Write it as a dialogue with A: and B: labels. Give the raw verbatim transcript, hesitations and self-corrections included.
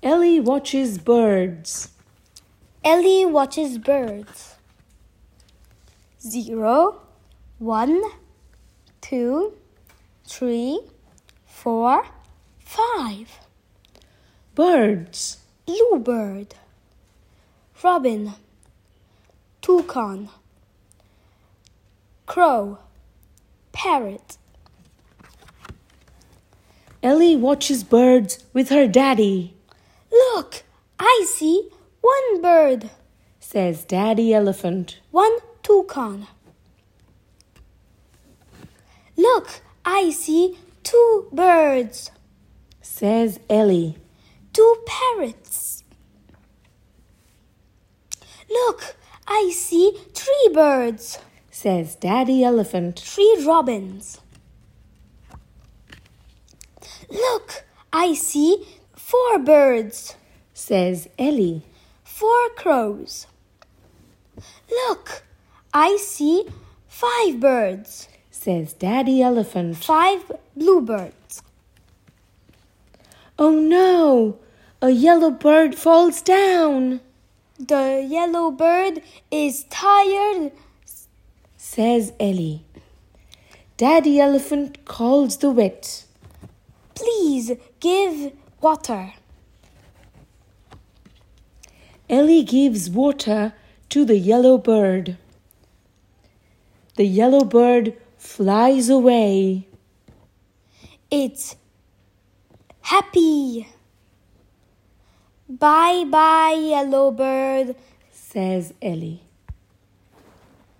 A: Ellie watches birds.
B: Ellie watches birds. Zero, one, two, three, four, five.
A: Birds.
B: Bluebird, robin, toucan, crow, parrot.
A: Ellie watches birds with her daddy.
B: Look, I see one bird,
A: says Daddy Elephant.
B: One toucan. Look, I see two birds,
A: says Ellie.
B: Two parrots. Look, I see three birds,
A: says Daddy Elephant.
B: Three robins. Look, I see four birds,
A: says Ellie.
B: Four crows. Look, I see five birds,
A: says Daddy Elephant.
B: Five bluebirds.
A: Oh no! A yellow bird falls down,
B: The yellow bird is tired,
A: says Ellie. Daddy Elephant calls the vet.
B: Please give water.
A: Ellie gives water to the yellow bird. The yellow bird flies away.
B: It's happy. Bye bye, yellow bird,
A: says Ellie.